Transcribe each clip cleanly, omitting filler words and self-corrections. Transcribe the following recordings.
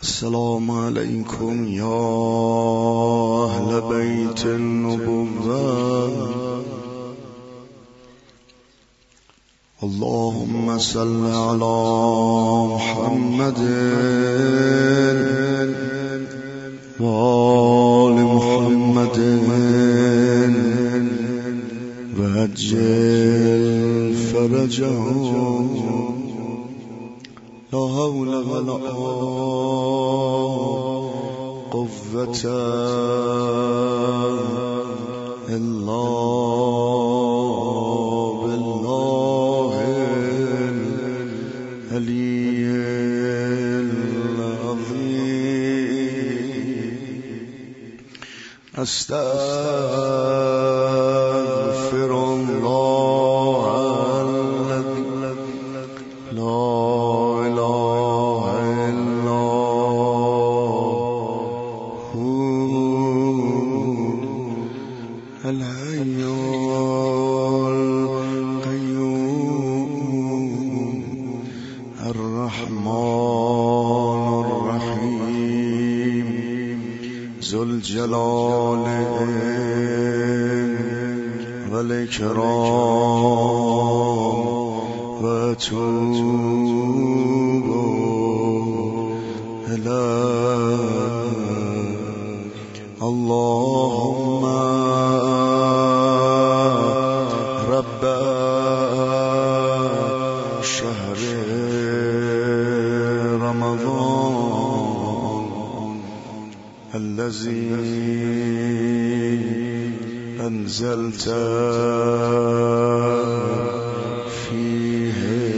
السلام علیکم یا اهل بیت النبوة اللهم صل على محمد و آل محمد و عجل فرجهم لا حول ولا قوة إلا بالله العلي العظيم أستغفر الله الذي لا إله إلا هو الحي القيوم الرحمن الرحيم ذو الجلال والإكرام وأتوب إليه اللهم رب شهر رمضان الذي أنزلت فيه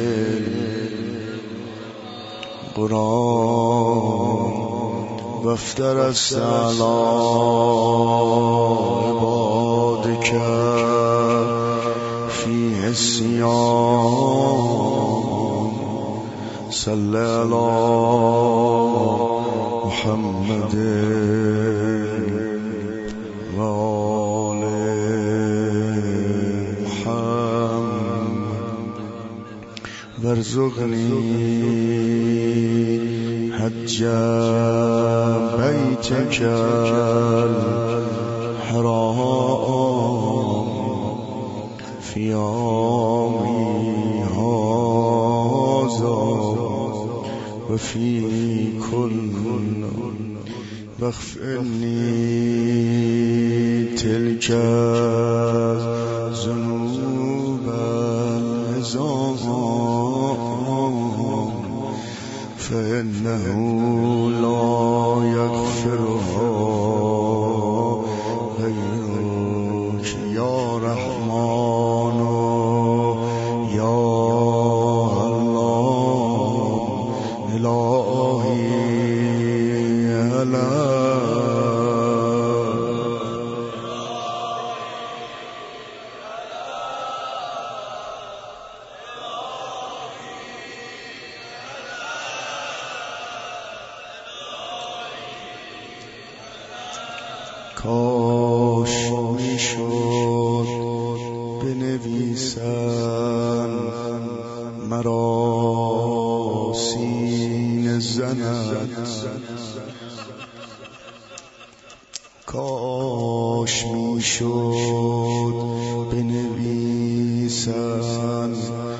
القرآن وافترست على عبادك فيه الصيام صل على محمد وآل محمد وارزقني حج بيتك الحرام في يومي هذا وفي كل واغفرني تلك ذنوب العظام فإنه لا يغفرها غيرك يا رحمن يا الله إلهي کاش میشد بنویسن مرا سینه زند کاش میشد بنویسن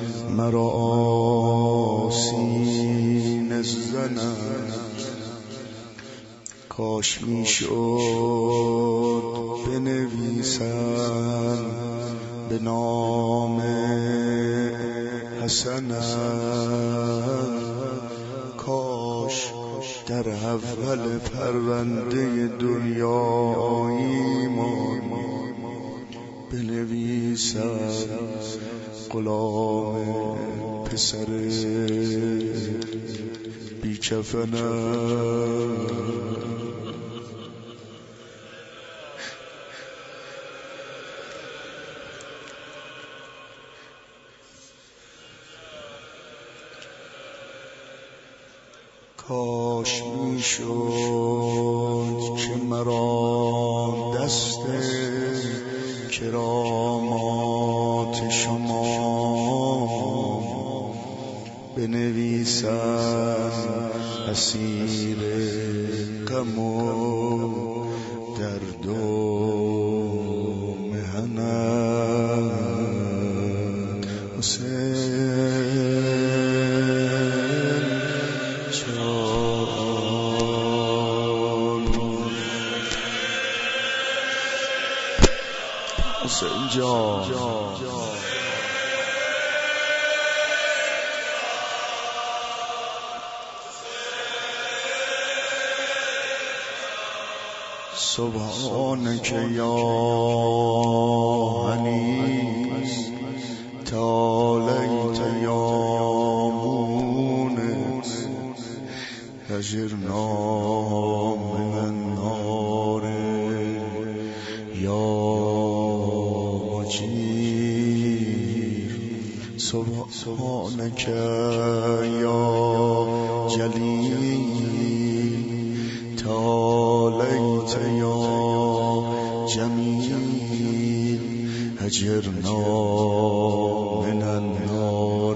مرا سینه زند کاش میشد بنویسن به نام حسنت کاش در اول پرونده دنیاییمان بنویسن غلام پسر بی‌کفنم کاش میشد که مرا دست کرامات شما بنویسن اسیر غم و درد و محنت حسین جان حسین جان سبحانك یا حنیس تعالیت یا مونس اجرنا من النار یا مجیر سبحانك یا جلیل تعالیت یا جمیل اجرنا من النار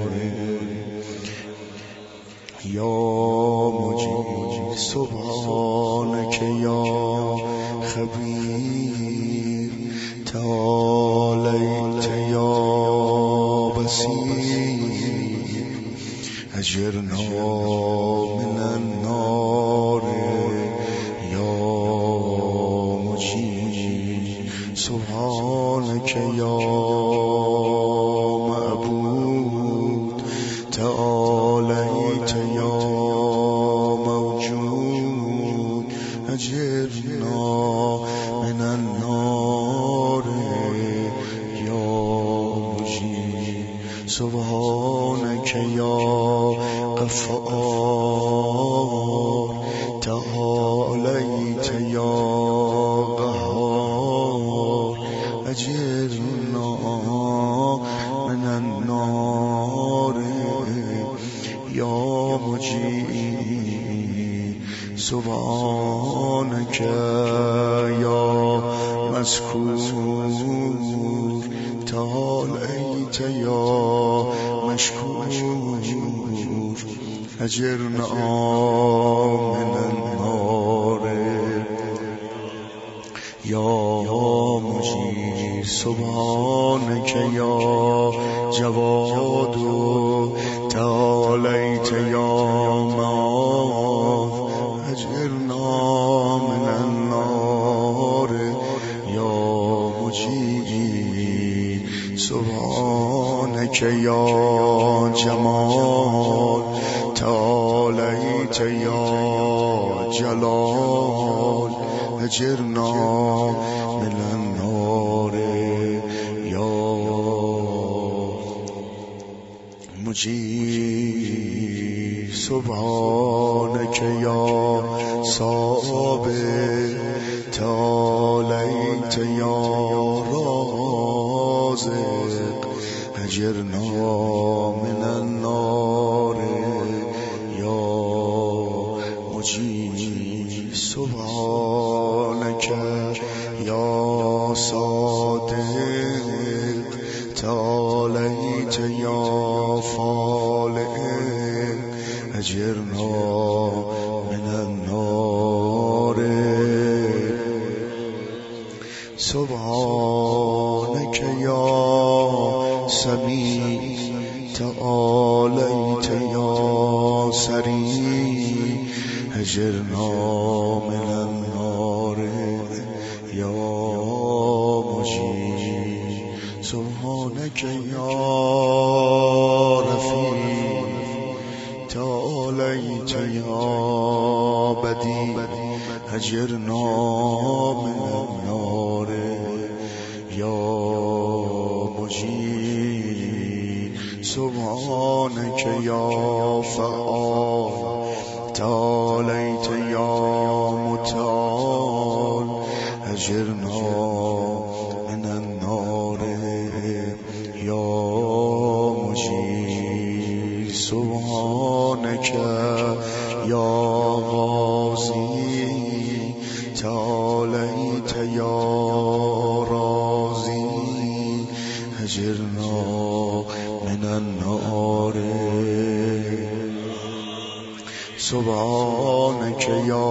یا مجیر سبحانك یا خبیر تعالیت یا بصیر اجرنا من النار یا مجیر سبحانك یا معبود تعالیت یا موجود اجرنا من النار یا مجیر سبحانك یا غفار تعالیت یا قهار اجرنا من النار یا مجیر سبحانك یا مذکور تعالیت یا مشکور اجرنا من النار یا مجیر سبحانك یا جواد تعالیت یا معاذ اجرنا من النار یا مجیر سبحانك یا جمال تعالیت یا جلال اجرنا من النار یا مجیر سبحانك یا صابر تعالیت یا رازق اجرنا من النار یا مجیر سبحانك یا صادق تعالیت یا فالق اجرنا من النار سبحانك یا سمیع تعالیت یا سریع اجرنا من النار یا مجیر سبحانك یا رفیع تعالیت یا بدیع اجرنا من النار یا مجیر سبحانك یا فعال تعالیت یا متعال اجرنا من النار یا مجیر سبحانك یا غازی تعالیت یا راضی اجرنا من النار سبحانك یا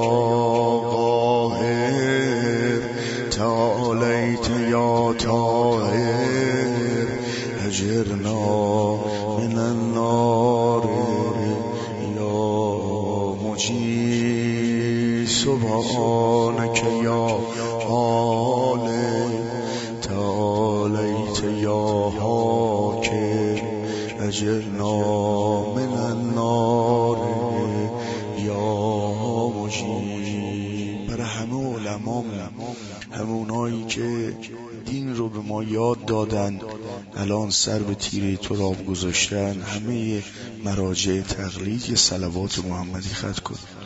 قاهر تعالیت یا طاهر اجرنا من النار یا مجیب سبحانك یا عالم تعالیت یا حاکم اجرنا من النار یا مجیب. برای همه علما، همونایی که دین رو به ما یاد دادن الان سر به تیره تراب گذاشتن، همه مراجع تقلید یه صلوات محمدی ختم کن.